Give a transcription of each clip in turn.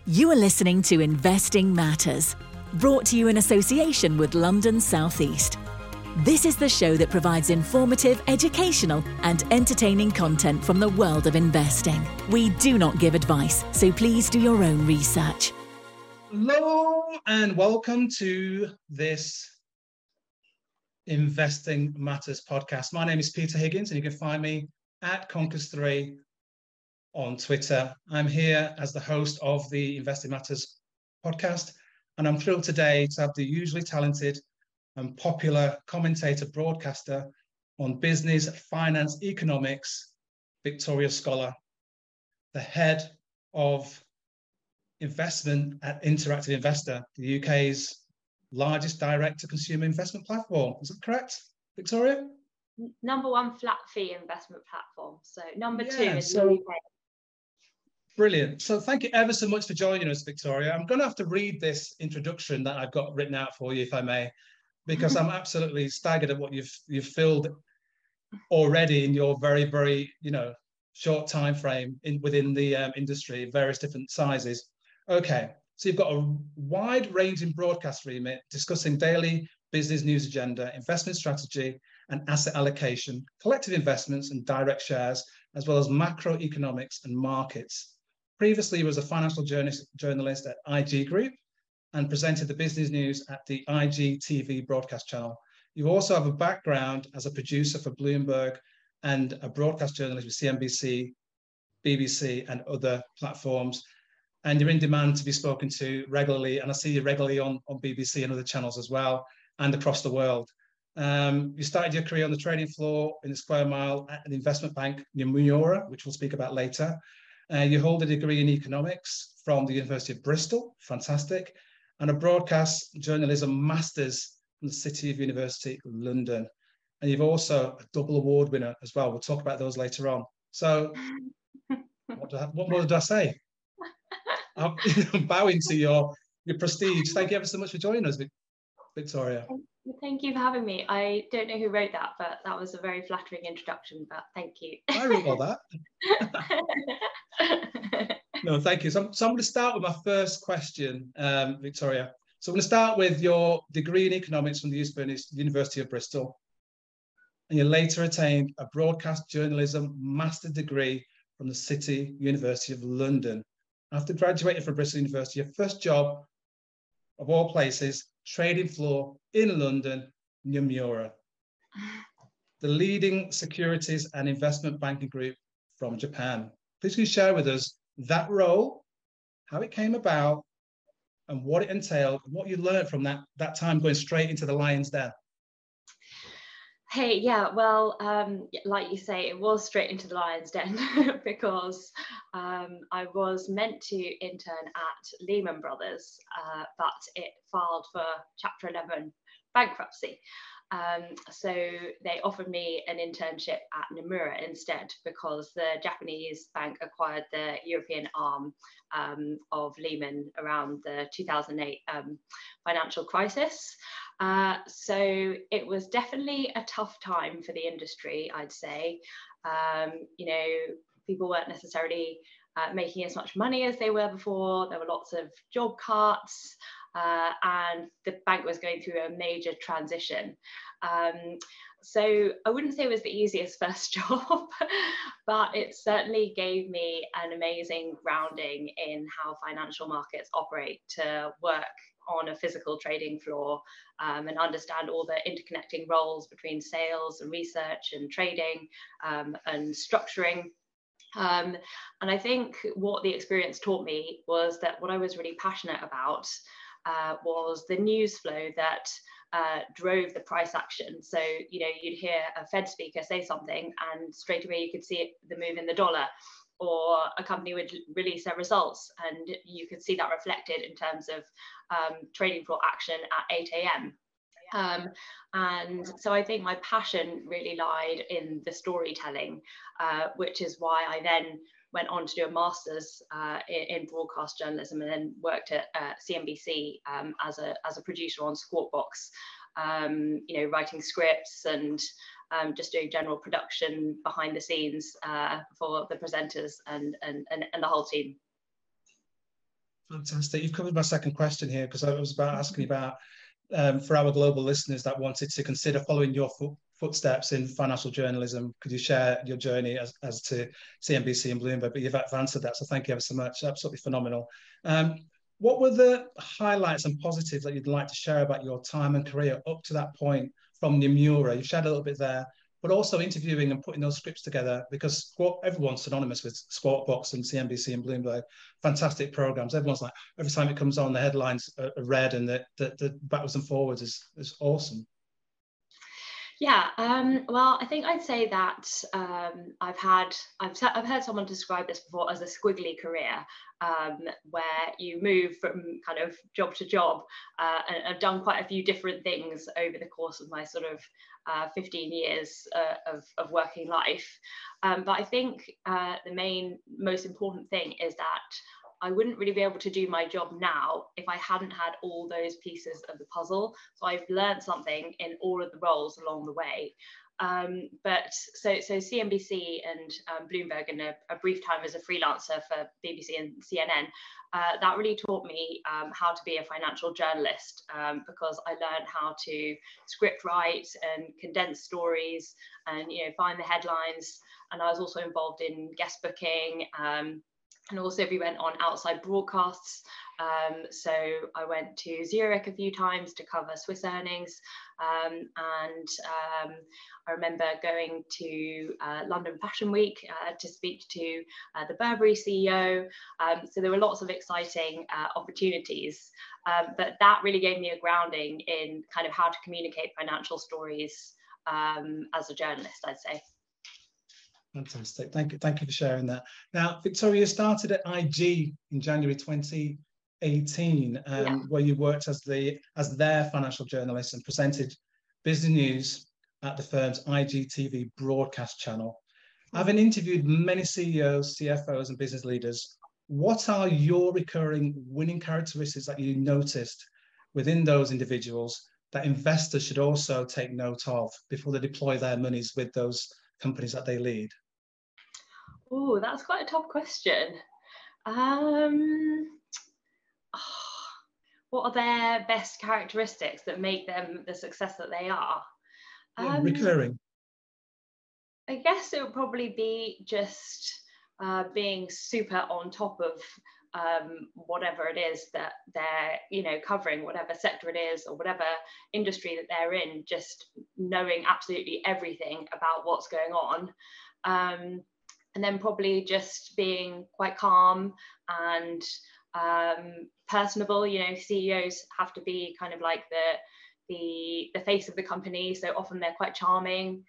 You are listening to Investing Matters, brought to you in association with London South East. This is the show that provides informative, educational and entertaining content from the world of investing. We do not give advice, so please do your own research. Hello and welcome to this Investing Matters podcast. My name is Peter Higgins and you can find me at Conkers3 on Twitter. I'm here as the host of the Investing Matters podcast, and I'm thrilled today to have the usually talented and popular commentator broadcaster on business, finance, economics, Victoria Scholar, the head of investment at Interactive Investor, the UK's largest direct-to-consumer investment platform. Is that correct, Victoria? Number one flat fee investment platform. So number two is the UK. Brilliant. So thank you ever so much for joining us, Victoria. I'm going to have to read this introduction that I've got written out for you, if I may, because I'm absolutely staggered at what you've filled already in your very, short time frame within the industry, various different sizes. Okay, so you've got a wide-ranging broadcast remit discussing daily business news agenda, investment strategy and asset allocation, collective investments and direct shares, as well as macroeconomics and markets. Previously, he was a financial journalist at IG Group and presented the business news at the IGTV broadcast channel. You also have a background as a producer for Bloomberg and a broadcast journalist with CNBC, BBC and other platforms. And you're in demand to be spoken to regularly. And I see you regularly on BBC and other channels as well, and across the world. You started your career on the trading floor in the Square Mile at an investment bank, Nomura, which we'll speak about later. You hold a degree in economics from the University of Bristol, fantastic, and a broadcast journalism master's from the City of University of London. And you've also a double award winner as well. We'll talk about those later on. So what more did I say? I'm bowing to your prestige. Thank you ever so much for joining us, Victoria. Thank you for having me. I don't know who wrote that, but that was a very flattering introduction, but thank you. I wrote all that. No, thank you. So I'm going to start with my first question, Victoria. So I'm going to start with your degree in economics from the University of Bristol. And you later attained a broadcast journalism master's degree from the City University of London. After graduating from Bristol University, your first job, of all places, trading floor in London, Nomura, the leading securities and investment banking group from Japan. Please can you share with us that role, how it came about, and what it entailed, and what you learned from that time going straight into the Lion's Den? Hey, yeah, well, like you say, it was straight into the Lion's Den because I was meant to intern at Lehman Brothers, but it filed for Chapter 11 bankruptcy. So they offered me an internship at Nomura instead because the Japanese bank acquired the European arm of Lehman around the 2008 financial crisis. So it was definitely a tough time for the industry, I'd say. People weren't necessarily making as much money as they were before. There were lots of job cuts. And the bank was going through a major transition. So I wouldn't say it was the easiest first job, but it certainly gave me an amazing grounding in how financial markets operate, to work on a physical trading floor and understand all the interconnecting roles between sales and research and trading and structuring. And I think what the experience taught me was that what I was really passionate about was the news flow that drove the price action. So, you'd hear a Fed speaker say something and straight away you could see the move in the dollar, or a company would release their results and you could see that reflected in terms of trading floor action at 8 a.m. And so I think my passion really lied in the storytelling, which is why I then went on to do a master's in broadcast journalism, and then worked at CNBC as a producer on Squawk Box, writing scripts and just doing general production behind the scenes for the presenters and the whole team. Fantastic. You've covered my second question here, because I was about asking about for our global listeners that wanted to consider following your footsteps in financial journalism. Could you share your journey as to CNBC and Bloomberg? But you've answered that, so thank you ever so much. Absolutely phenomenal. What were the highlights and positives that you'd like to share about your time and career up to that point from Nomura? You've shared a little bit there, but also interviewing and putting those scripts together, because everyone's synonymous with Squawk Box and CNBC and Bloomberg. Fantastic programs. Everyone's like, every time it comes on, the headlines are read, and the backwards and forwards is awesome. Yeah, well, I think I'd say that I've heard someone describe this before as a squiggly career, where you move from kind of job to job, and I've done quite a few different things over the course of my sort of 15 years of working life. But I think the most important thing is that I wouldn't really be able to do my job now if I hadn't had all those pieces of the puzzle. So I've learned something in all of the roles along the way. But CNBC and Bloomberg, and a brief time as a freelancer for BBC and CNN, that really taught me how to be a financial journalist, because I learned how to script write and condense stories and find the headlines. And I was also involved in guest booking. And also we went on outside broadcasts. So I went to Zurich a few times to cover Swiss earnings. And I remember going to London Fashion Week to speak to the Burberry CEO. So there were lots of exciting opportunities. But that really gave me a grounding in kind of how to communicate financial stories as a journalist, I'd say. Fantastic. Thank you for sharing that. Now, Victoria, you started at IG in January 2018, where you worked as their financial journalist and presented business news at the firm's IGTV broadcast channel. Having interviewed many CEOs, CFOs, and business leaders, what are your recurring winning characteristics that you noticed within those individuals that investors should also take note of before they deploy their monies with those companies that they lead? Oh, that's quite a tough question. What are their best characteristics that make them the success that they are? Recurring. I guess it would probably be just being super on top of whatever it is that they're covering, whatever sector it is or whatever industry that they're in, just knowing absolutely everything about what's going on. And then probably just being quite calm and personable. CEOs have to be kind of like the face of the company, so often they're quite charming.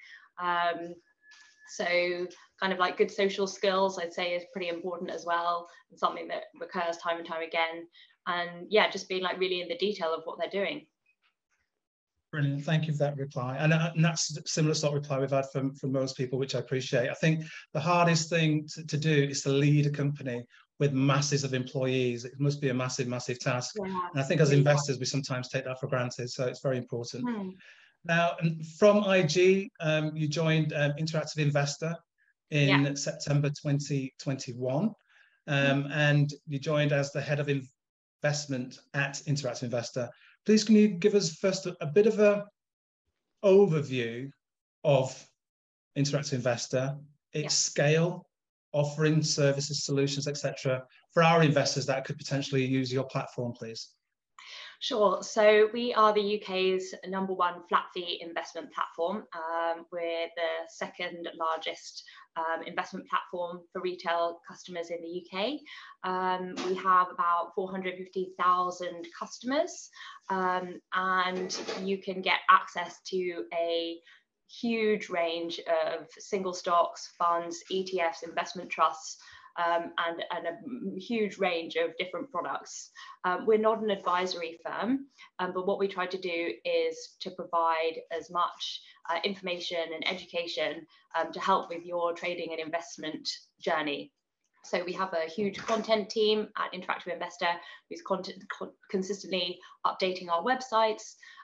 So kind of like good social skills, I'd say, is pretty important as well, and something that recurs time and time again. And yeah, just being like really in the detail of what they're doing. Brilliant. Thank you for that reply. And that's a similar sort of reply we've had from most people, which I appreciate. I think the hardest thing to do is to lead a company with masses of employees. It must be a massive, massive task. Yeah, and I think as investors, we sometimes take that for granted. So it's very important. Now, from IG, you joined Interactive Investor in September 2021. And you joined as the head of investment at Interactive Investor. Please, can you give us first a bit of an overview of Interactive Investor, its scale, offering services, solutions, etc., for our investors that could potentially use your platform, please? Sure. So we are the UK's #1 flat fee investment platform. We're the second largest investment platform for retail customers in the UK. We have about 450,000 customers, and you can get access to a huge range of single stocks, funds, ETFs, investment trusts, and a huge range of different products. We're not an advisory firm, but what we try to do is to provide as much information and education to help with your trading and investment journey. So we have a huge content team at Interactive Investor who's consistently updating our websites,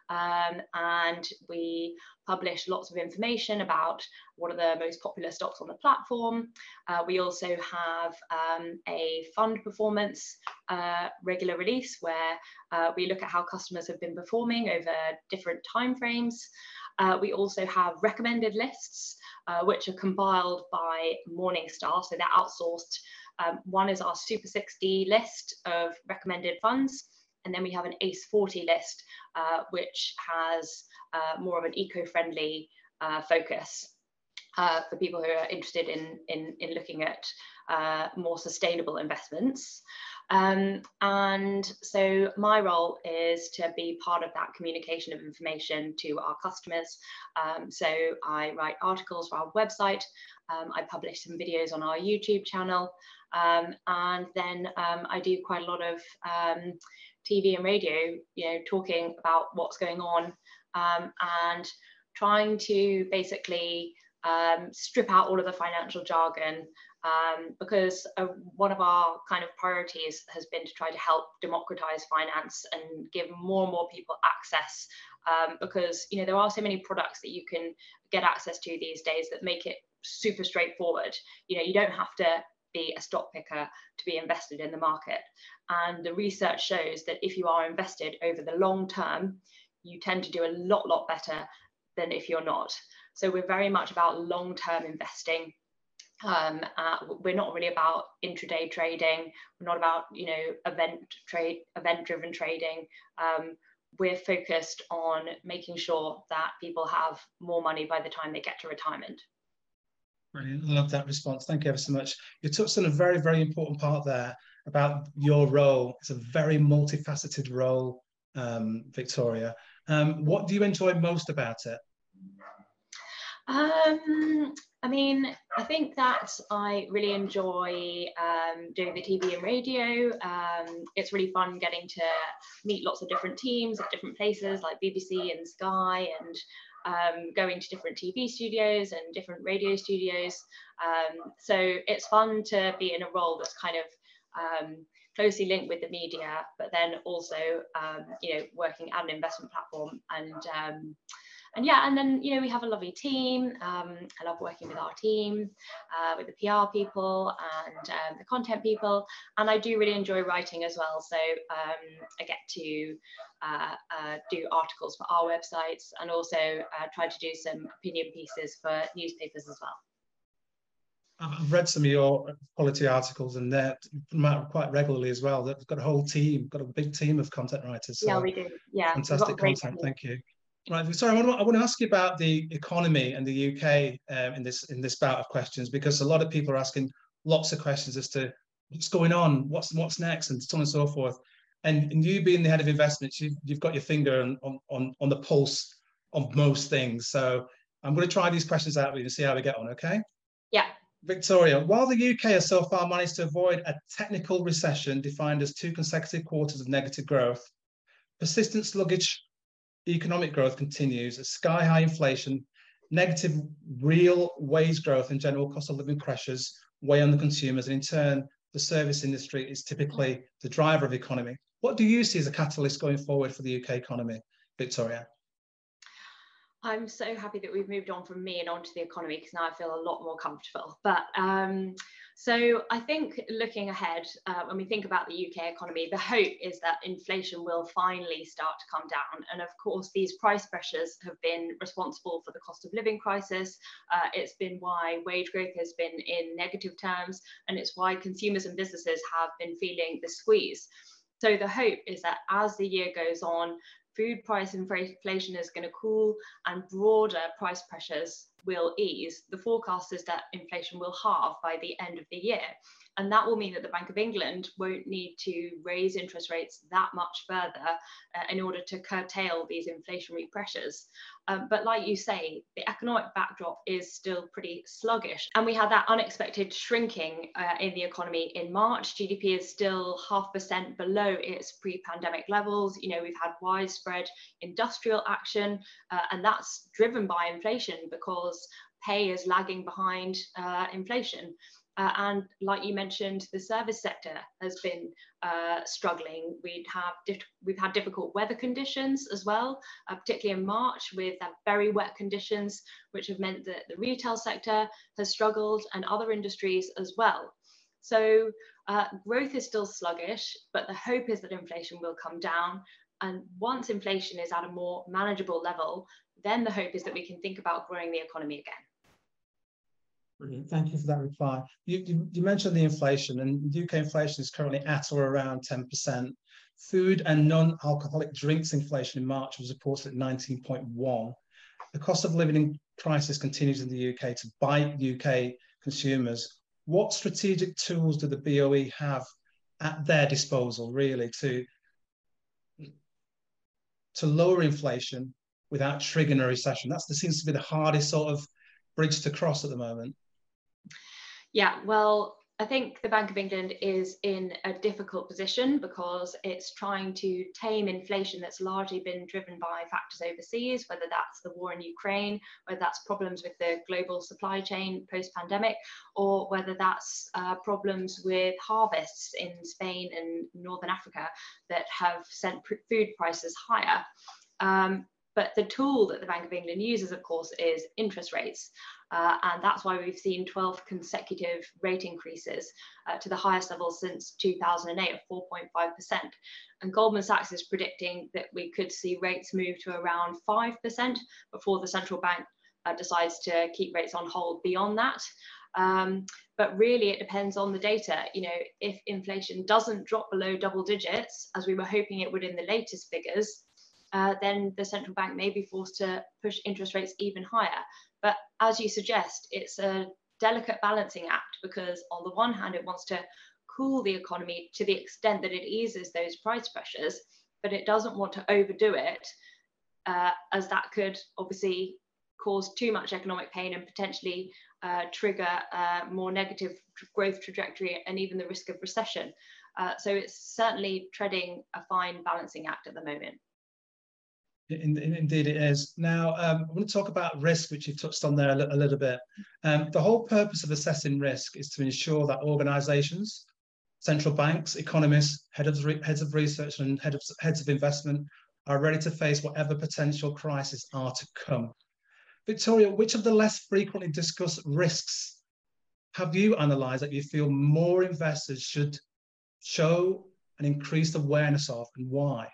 and we publish lots of information about what are the most popular stocks on the platform. We also have a fund performance regular release where we look at how customers have been performing over different timeframes. We also have recommended lists, which are compiled by Morningstar, so they're outsourced. One is our Super 60 list of recommended funds, and then we have an ACE 40 list, which has more of an eco-friendly focus for people who are interested in looking at more sustainable investments. And so my role is to be part of that communication of information to our customers. So I write articles for our website, I publish some videos on our YouTube channel, and then I do quite a lot of TV and radio, talking about what's going on, and trying to basically strip out all of the financial jargon, because one of our kind of priorities has been to try to help democratize finance and give more and more people access, because there are so many products that you can get access to these days that make it super straightforward. You don't have to be a stock picker to be invested in the market, and the research shows that if you are invested over the long term, you tend to do a lot better than if you're not. So we're very much about long-term investing. We're not really about intraday trading. We're not about event-driven trading. We're focused on making sure that people have more money by the time they get to retirement. Brilliant. I love that response. Thank you ever so much. You touched on a very, very important part there about your role. It's a very multifaceted role, Victoria. What do you enjoy most about it? I think that I really enjoy doing the TV and radio. It's really fun getting to meet lots of different teams at different places like BBC and Sky, and going to different TV studios and different radio studios. So it's fun to be in a role that's kind of closely linked with the media, but then also working at an investment platform, and then we have a lovely team. I love working with our team, with the PR people and the content people, and I do really enjoy writing as well. So I get to do articles for our websites, and also try to do some opinion pieces for newspapers as well. I've read some of your quality articles, and they're quite regularly as well. They've got a whole team, got a big team of content writers. So yeah, we do. Yeah, fantastic content. Thank you. Right, Victoria, I want to ask you about the economy and the UK in this bout of questions, because a lot of people are asking lots of questions as to what's going on, what's next, and so on and so forth. And you being the head of investments, you've got your finger on the pulse of most things. So I'm going to try these questions out with you and see how we get on. Okay? Yeah. Victoria, while the UK has so far managed to avoid a technical recession defined as 2 consecutive quarters of negative growth, persistent sluggish economic growth continues as sky-high inflation, negative real wage growth, and general cost of living pressures weigh on the consumers, and in turn, the service industry is typically the driver of the economy. What do you see as a catalyst going forward for the UK economy, Victoria? I'm so happy that we've moved on from me and onto the economy, because now I feel a lot more comfortable. But so I think looking ahead, when we think about the UK economy, the hope is that inflation will finally start to come down. And of course, these price pressures have been responsible for the cost of living crisis. It's been why wage growth has been in negative terms, and it's why consumers and businesses have been feeling the squeeze. So the hope is that as the year goes on, food price inflation is going to cool and broader price pressures will ease. The forecast is that inflation will halve by the end of the year. And that will mean that the Bank of England won't need to raise interest rates that much further in order to curtail these inflationary pressures. But like you say, the economic backdrop is still pretty sluggish. And we had that unexpected shrinking in the economy in March. GDP is still 0.5% below its pre-pandemic levels. We've had widespread industrial action, and that's driven by inflation because pay is lagging behind inflation. And like you mentioned, the service sector has been struggling. We've had difficult weather conditions as well, particularly in March with very wet conditions, which have meant that the retail sector has struggled and other industries as well. So growth is still sluggish, but the hope is that inflation will come down. And once inflation is at a more manageable level, then the hope is that we can think about growing the economy again. Brilliant. Thank you for that reply. You mentioned the inflation, and UK inflation is currently at or around 10%. Food and non-alcoholic drinks inflation in March was reported at 19.1. The cost of living crisis continues in the UK to bite UK consumers. What strategic tools do the BOE have at their disposal, really, to lower inflation without triggering a recession? That seems to be the hardest sort of bridge to cross at the moment. Yeah, well, I think the Bank of England is in a difficult position because it's trying to tame inflation that's largely been driven by factors overseas, whether that's the war in Ukraine, whether that's problems with the global supply chain post-pandemic, or whether that's problems with harvests in Spain and Northern Africa that have sent food prices higher. But the tool that the Bank of England uses, of course, is interest rates. And that's why we've seen 12 consecutive rate increases to the highest level since 2008 of 4.5%. And Goldman Sachs is predicting that we could see rates move to around 5% before the central bank decides to keep rates on hold beyond that. But really, it depends on the data. You know, if inflation doesn't drop below double digits, as we were hoping it would in the latest figures, then the central bank may be forced to push interest rates even higher. But as you suggest, it's a delicate balancing act because on the one hand, it wants to cool the economy to the extent that it eases those price pressures, but it doesn't want to overdo it, as that could obviously cause too much economic pain and potentially trigger a more negative growth trajectory and even the risk of recession. So it's certainly treading a fine balancing act at the moment. Indeed it is. Now, I want to talk about risk, which you've touched on there a little bit. The whole purpose of assessing risk is to ensure that organisations, central banks, economists, heads of research and heads of investment are ready to face whatever potential crises are to come. Victoria, which of the less frequently discussed risks have you analysed that you feel more investors should show an increased awareness of, and why?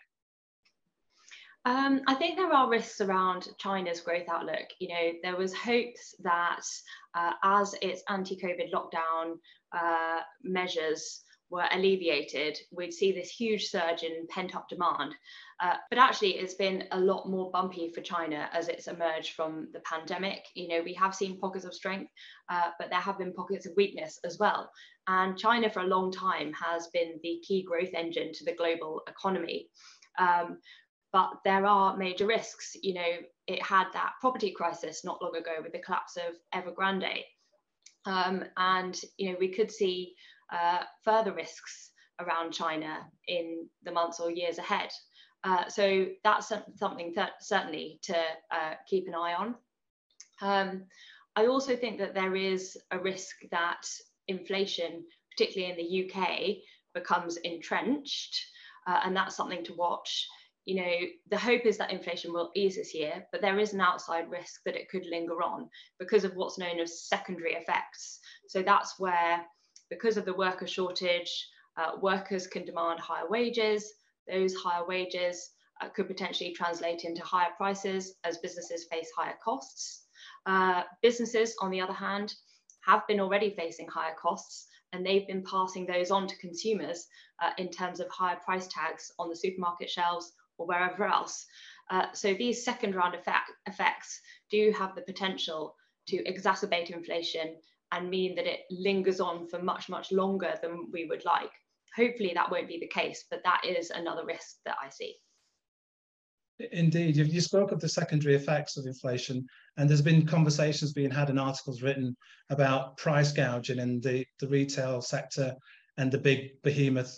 I think there are risks around China's growth outlook. You know, there was hopes that as its anti-COVID lockdown measures were alleviated, we'd see this huge surge in pent-up demand. But actually, it's been a lot more bumpy for China as it's emerged from the pandemic. You know, we have seen pockets of strength, but there have been pockets of weakness as well. And China, for a long time, has been the key growth engine to the global economy. But there are major risks. You know, it had that property crisis not long ago with the collapse of Evergrande. And, you know, we could see further risks around China in the months or years ahead. So that's something that certainly to keep an eye on. I also think that there is a risk that inflation, particularly in the UK, becomes entrenched. And that's something to watch. You know, the hope is that inflation will ease this year, but there is an outside risk that it could linger on because of what's known as secondary effects. So that's where, because of the worker shortage, workers can demand higher wages. Those higher wages could potentially translate into higher prices as businesses face higher costs. Businesses, on the other hand, have been already facing higher costs, and they've been passing those on to consumers in terms of higher price tags on the supermarket shelves or wherever else. So these second round effects do have the potential to exacerbate inflation and mean that it lingers on for much, much longer than we would like. Hopefully that won't be the case, but that is another risk that I see. Indeed, you spoke of the secondary effects of inflation, and there's been conversations being had and articles written about price gouging in the retail sector and the big behemoth,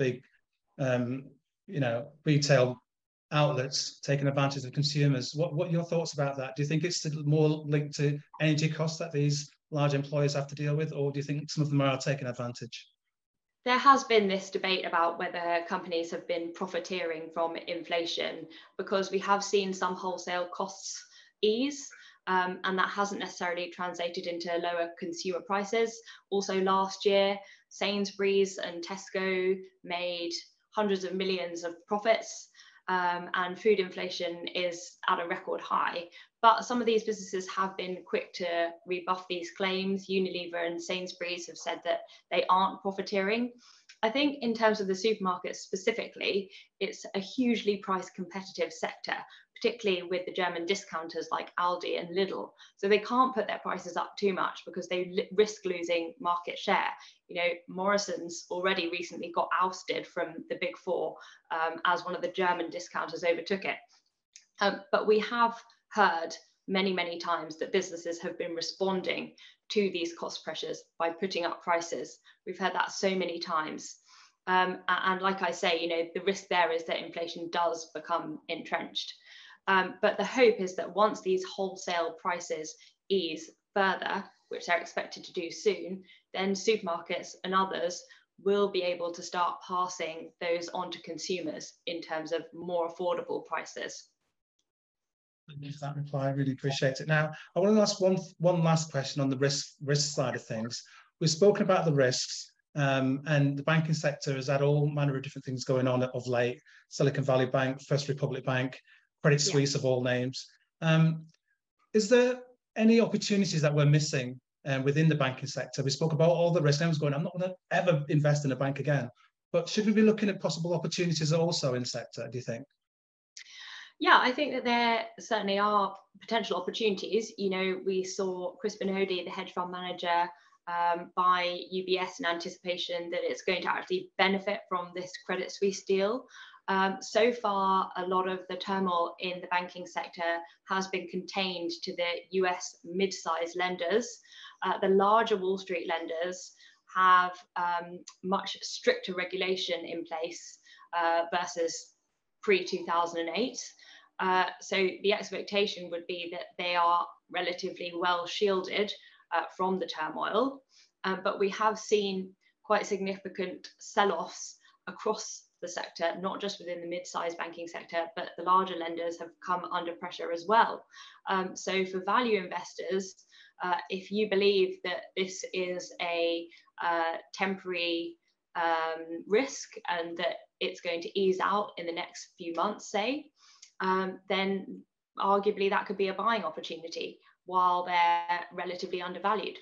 retail outlets taking advantage of consumers. What are your thoughts about that? Do you think it's more linked to energy costs that these large employers have to deal with, or do you think some of them are taking advantage? There has been this debate about whether companies have been profiteering from inflation, because we have seen some wholesale costs ease, and that hasn't necessarily translated into lower consumer prices. Also last year, Sainsbury's and Tesco made hundreds of millions of profits, and food inflation is at a record high. But some of these businesses have been quick to rebuff these claims. Unilever and Sainsbury's have said that they aren't profiteering. I think in terms of the supermarkets specifically, it's a hugely price competitive sector, particularly with the German discounters like Aldi and Lidl. So they can't put their prices up too much because they risk losing market share. You know, Morrison's already recently got ousted from the Big Four as one of the German discounters overtook it. But we have heard many times that businesses have been responding to these cost pressures by putting up prices. We've heard that so many times. And like I say, you know, the risk there is that inflation does become entrenched. But the hope is that once these wholesale prices ease further, which they're expected to do soon, then supermarkets and others will be able to start passing those on to consumers in terms of more affordable prices. Thank you for that reply. I really appreciate it. Now, I want to ask one last question on the risk side of things. We've spoken about the risks, and the banking sector has had all manner of different things going on of late. Silicon Valley Bank, First Republic Bank, Credit Suisse of all names. Is there any opportunities that we're missing within the banking sector? We spoke about all the risks. Everyone's going, I'm not going to ever invest in a bank again. But should we be looking at possible opportunities also in the sector, do you think? Yeah, I think that there certainly are potential opportunities. You know, we saw Crispin Hodey, the hedge fund manager, buy UBS in anticipation that it's going to actually benefit from this Credit Suisse deal. So far, a lot of the turmoil in the banking sector has been contained to the US mid-sized lenders. The larger Wall Street lenders have much stricter regulation in place versus pre-2008. So the expectation would be that they are relatively well shielded from the turmoil. But we have seen quite significant sell-offs across the sector, not just within the mid-sized banking sector, but the larger lenders have come under pressure as well. So for value investors, if you believe that this is a temporary risk and that it's going to ease out in the next few months, say, then arguably that could be a buying opportunity while they're relatively undervalued.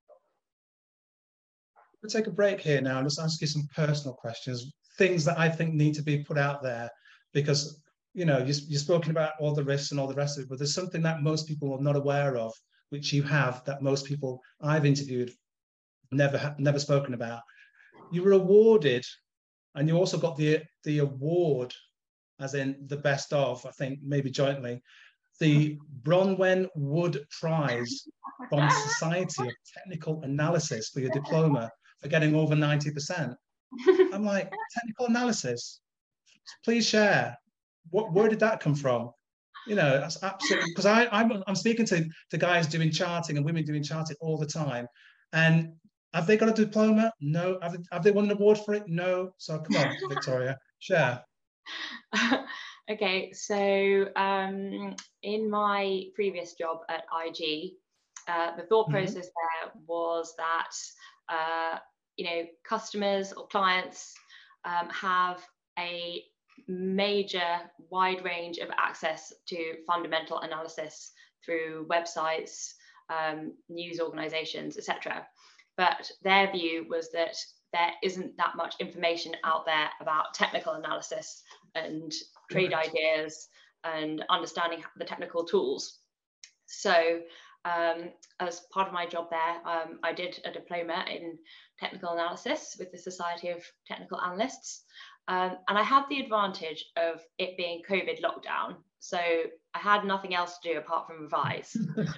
We'll take a break here now and just ask you some personal questions, things that I think need to be put out there, because, you know, you've spoken about all the risks and all the rest of it, but there's something that most people are not aware of, which you have, that most people I've interviewed never spoken about. You were awarded, and you also got the award, as in the best of, I think maybe jointly, the Bronwen Wood Prize from Society of Technical Analysis for your diploma for getting over 90%. I'm like, technical analysis? Please share. Where did that come from? You know, that's absolutely, because I'm speaking to guys doing charting and women doing charting all the time, and have they got a diploma? No. Have they won an award for it? No. So come on, Victoria, share. Okay, so in my previous job at IG, the thought process there was that you know, customers or clients have a major wide range of access to fundamental analysis through websites, news organizations, etc. But their view was that there isn't that much information out there about technical analysis and trade ideas and understanding the technical tools. So as part of my job there, I did a diploma in technical analysis with the Society of Technical Analysts. And I had the advantage of it being COVID lockdown. So I had nothing else to do apart from revise.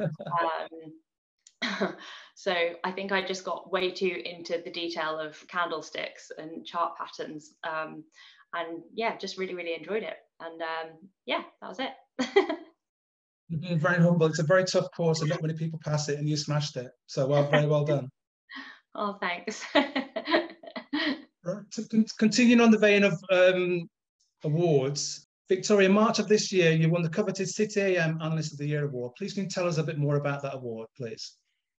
So I think I just got way too into the detail of candlesticks and chart patterns. And yeah, just really enjoyed it. And yeah, that was it. You've been very humble. It's a very tough course and not many people pass it, and you smashed it. So very well done. Oh, thanks. Right. So continuing on the vein of awards, Victoria, in March of this year, you won the coveted City AM Analyst of the Year award. Please can you tell us a bit more about that award, please?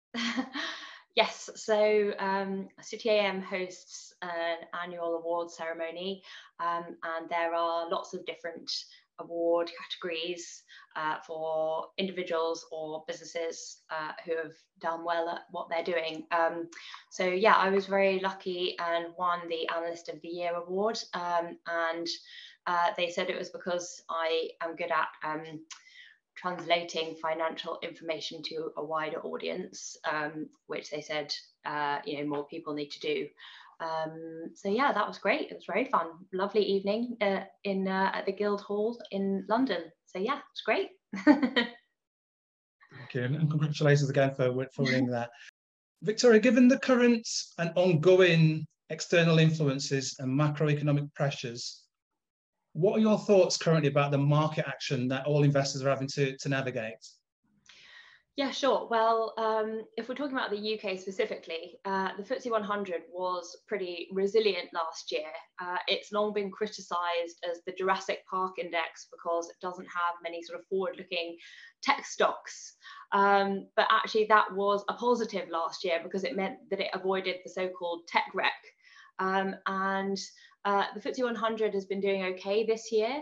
Yes, so City AM hosts an annual award ceremony, and there are lots of different award categories for individuals or businesses who have done well at what they're doing. So yeah, I was very lucky and won the Analyst of the Year award, and they said it was because I am good at translating financial information to a wider audience, which they said more people need to do. So yeah, that was great. It was very fun. Lovely evening at the Guildhall in London. So yeah, it's great. Thank you, and congratulations again for winning that. Victoria, given the current and ongoing external influences and macroeconomic pressures, what are your thoughts currently about the market action that all investors are having to navigate? Yeah, sure. Well, if we're talking about the UK specifically, the FTSE 100 was pretty resilient last year. It's long been criticised as the Jurassic Park index because it doesn't have many sort of forward-looking tech stocks. But actually that was a positive last year because it meant that it avoided the so-called tech wreck. And the FTSE 100 has been doing okay this year,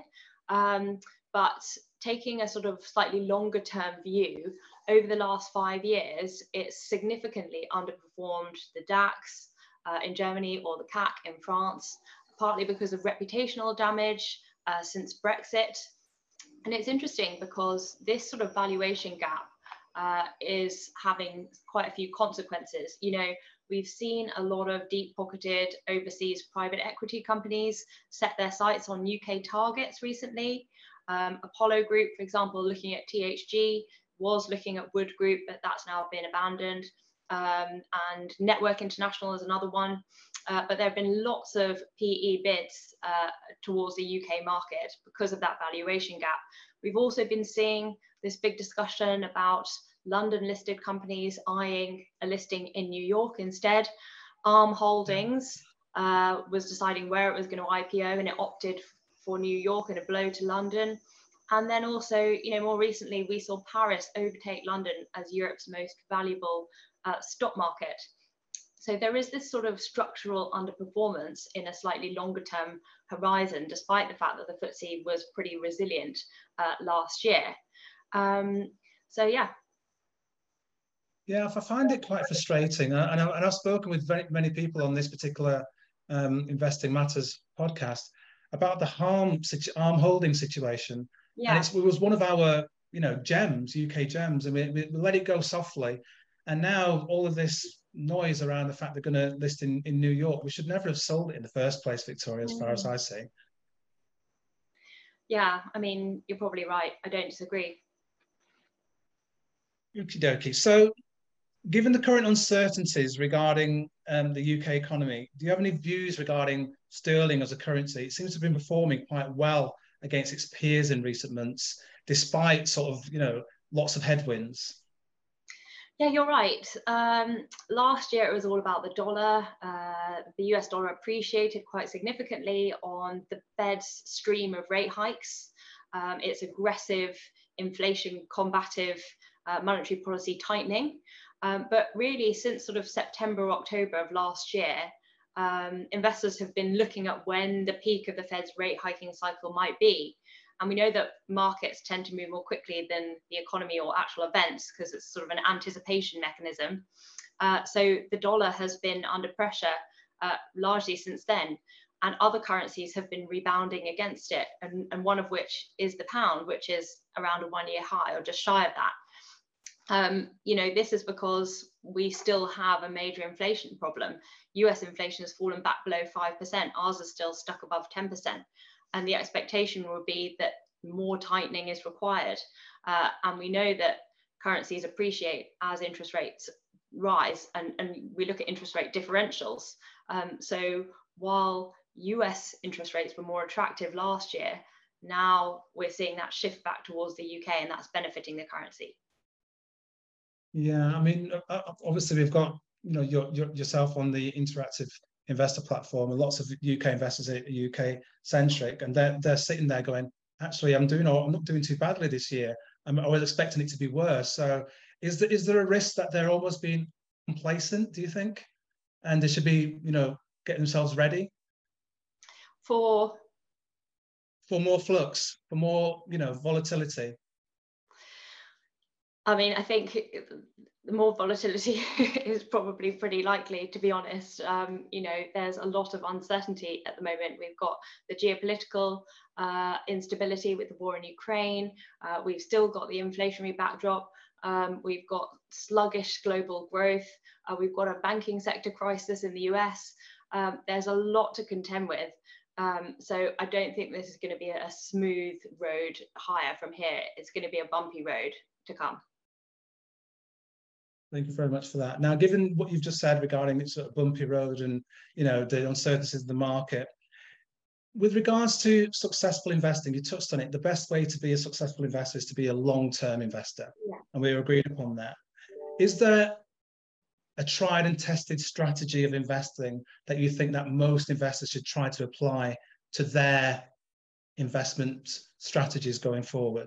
but taking a sort of slightly longer term view, over the last 5 years, it's significantly underperformed the DAX in Germany or the CAC in France, partly because of reputational damage since Brexit. And it's interesting because this sort of valuation gap is having quite a few consequences. We've seen a lot of deep-pocketed overseas private equity companies set their sights on UK targets recently. Apollo Group, for example, looking at THG, was looking at Wood Group, but that's now been abandoned. And Network International is another one. But there have been lots of PE bids towards the UK market because of that valuation gap. We've also been seeing this big discussion about London listed companies eyeing a listing in New York instead. Arm Holdings was deciding where it was going to IPO, and it opted for New York and a blow to London. And then also, more recently, we saw Paris overtake London as Europe's most valuable stock market. So there is this sort of structural underperformance in a slightly longer term horizon, despite the fact that the FTSE was pretty resilient last year. So yeah. Yeah, I find it quite frustrating. And I've spoken with very many people on this particular Investing Matters podcast about the Arm Holding situation. Yeah. And it was one of our, gems, UK gems, and we let it go softly. And now all of this noise around the fact they're going to list in New York, we should never have sold it in the first place, Victoria, as far as I see. Yeah, I mean, you're probably right. I don't disagree. Okie dokie. So, given the current uncertainties regarding the UK economy, do you have any views regarding sterling as a currency? It seems to have been performing quite well against its peers in recent months, despite sort of, lots of headwinds. Yeah, you're right. Last year, it was all about the dollar. The US dollar appreciated quite significantly on the Fed's stream of rate hikes. Its aggressive, inflation combative monetary policy tightening. But really, since sort of September, October of last year, investors have been looking at when the peak of the Fed's rate hiking cycle might be. And we know that markets tend to move more quickly than the economy or actual events because it's sort of an anticipation mechanism. So the dollar has been under pressure largely since then. And other currencies have been rebounding against it. And one of which is the pound, which is around a 1-year high or just shy of that. This is because we still have a major inflation problem. US inflation has fallen back below 5%. Ours is still stuck above 10%. And the expectation would be that more tightening is required. And we know that currencies appreciate as interest rates rise, and we look at interest rate differentials. So while US interest rates were more attractive last year, Now we're seeing that shift back towards the UK, and that's benefiting the currency. Yeah, I mean, obviously we've got, you know, yourself on the Interactive Investor platform, and lots of UK investors are UK centric, and they're sitting there going, actually, I'm not doing too badly this year. I was expecting it to be worse. So is there a risk that they're almost being complacent, do you think? And they should be, you know, getting themselves ready For more flux, for more, you know, volatility? I mean, I think the more volatility is probably pretty likely, to be honest. You know, there's a lot of uncertainty at the moment. We've got the geopolitical instability with the war in Ukraine. We've still got the inflationary backdrop. We've got sluggish global growth. We've got a banking sector crisis in the US. There's a lot to contend with. So I don't think this is going to be a smooth road higher from here. It's going to be a bumpy road to come. Thank you very much for that. Now, given what you've just said regarding this sort of bumpy road and, you know, the uncertainties of the market, with regards to successful investing, you touched on it. The best way to be a successful investor is to be a long-term investor, yeah. And we agreed upon that. Is there a tried and tested strategy of investing that you think that most investors should try to apply to their investment strategies going forward?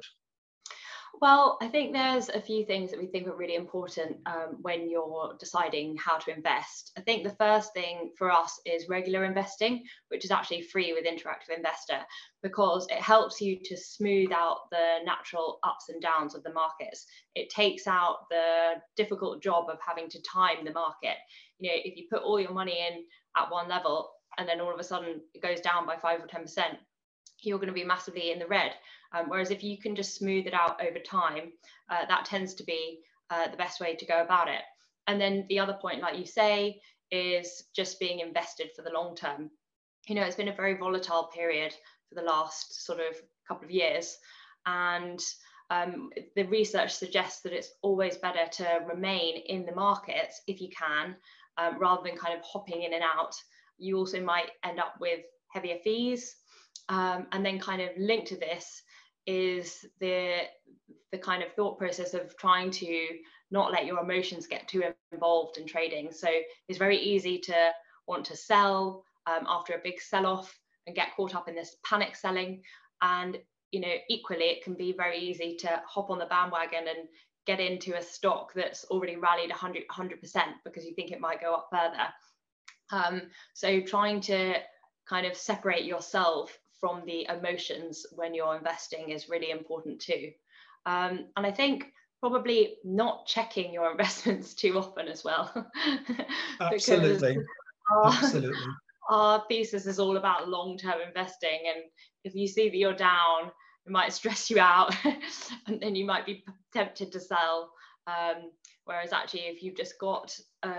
Well, I think there's a few things that we think are really important when you're deciding how to invest. I think the first thing for us is regular investing, which is actually free with Interactive Investor, because it helps you to smooth out the natural ups and downs of the markets. It takes out the difficult job of having to time the market. You know, if you put all your money in at one level and then all of a sudden it goes down by 5 or 10%, you're going to be massively in the red. Whereas if you can just smooth it out over time, that tends to be the best way to go about it. And then the other point, like you say, is just being invested for the long term. You know, it's been a very volatile period for the last sort of couple of years. And the research suggests that it's always better to remain in the markets if you can, rather than kind of hopping in and out. You also might end up with heavier fees. And then kind of linked to this is the kind of thought process of trying to not let your emotions get too involved in trading. So it's very easy to want to sell after a big sell-off and get caught up in this panic selling. And, you know, equally, it can be very easy to hop on the bandwagon and get into a stock that's already rallied 100% because you think it might go up further. So trying to kind of separate yourself from the emotions when you're investing is really important too. And I think probably not checking your investments too often as well. Absolutely. Absolutely. Our thesis is all about long-term investing, and if you see that you're down, it might stress you out and then you might be tempted to sell. Whereas actually, if you've just got a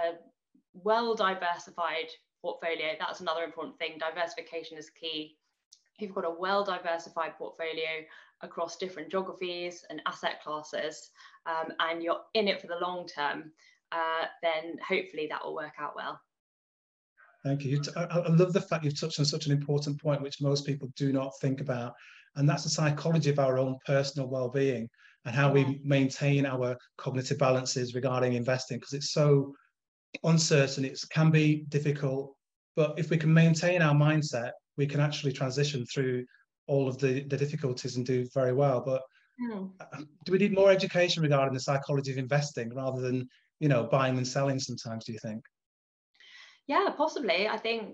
well-diversified portfolio, that's another important thing. Diversification is key. If you've got a well-diversified portfolio across different geographies and asset classes, and you're in it for the long term, then hopefully that will work out well. Thank you. I love the fact you've touched on such an important point, which most people do not think about, and that's the psychology of our own personal well-being and how we maintain our cognitive balances regarding investing, because it's so uncertain, it can be difficult, but if we can maintain our mindset, we can actually transition through all of the difficulties and do very well. But do we need more education regarding the psychology of investing rather than, you know, buying and selling sometimes, do you think? Yeah, possibly. I think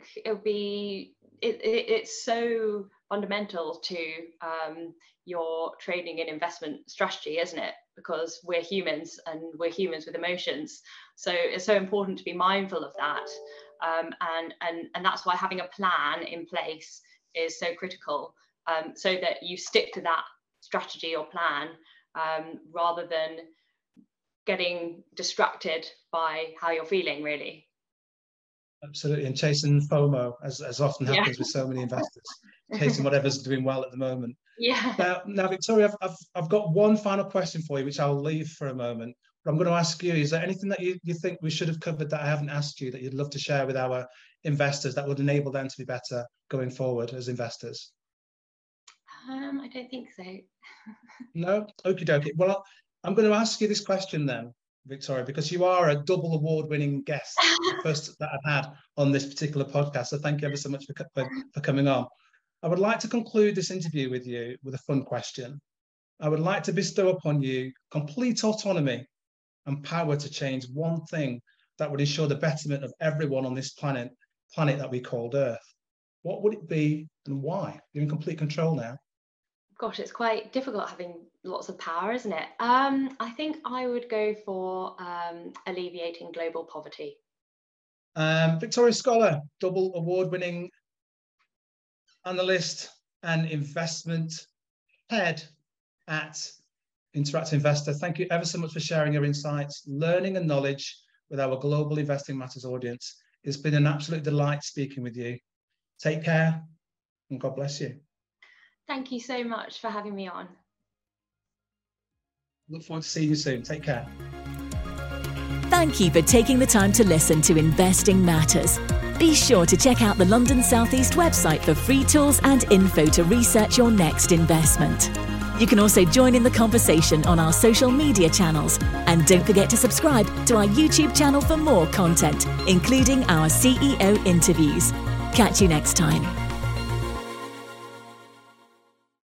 it's so fundamental to your trading and investment strategy, isn't it? Because we're humans and we're humans with emotions. So it's so important to be mindful of that. And that's why having a plan in place is so critical, so that you stick to that strategy or plan rather than getting distracted by how you're feeling, really. Absolutely, and chasing FOMO, as often happens with so many investors, chasing whatever's doing well at the moment. Yeah. Now, Victoria, I've got one final question for you, which I'll leave for a moment. But I'm going to ask you, is there anything that you think we should have covered that I haven't asked you that you'd love to share with our investors that would enable them to be better going forward as investors? I don't think so. No? Okie dokie. Well, I'm going to ask you this question then, Victoria, because you are a double award-winning guest, the first that I've had on this particular podcast. So thank you ever so much for coming on. I would like to conclude this interview with you with a fun question. I would like to bestow upon you complete autonomy and power to change one thing that would ensure the betterment of everyone on this planet that we called Earth. What would it be and why? You're in complete control now. Gosh, it's quite difficult having lots of power, isn't it? I think I would go for alleviating global poverty. Victoria Scholar, double award-winning analyst and investment head at Interactive Investor. Thank you ever so much for sharing your insights, learning and knowledge with our Global Investing Matters audience. It's been an absolute delight speaking with you. Take care and God bless you. Thank you so much for having me on. Look forward to seeing you soon. Take care. Thank you for taking the time to listen to Investing Matters. Be sure to check out the London South East website for free tools and info to research your next investment. You can also join in the conversation on our social media channels. And don't forget to subscribe to our YouTube channel for more content, including our CEO interviews. Catch you next time.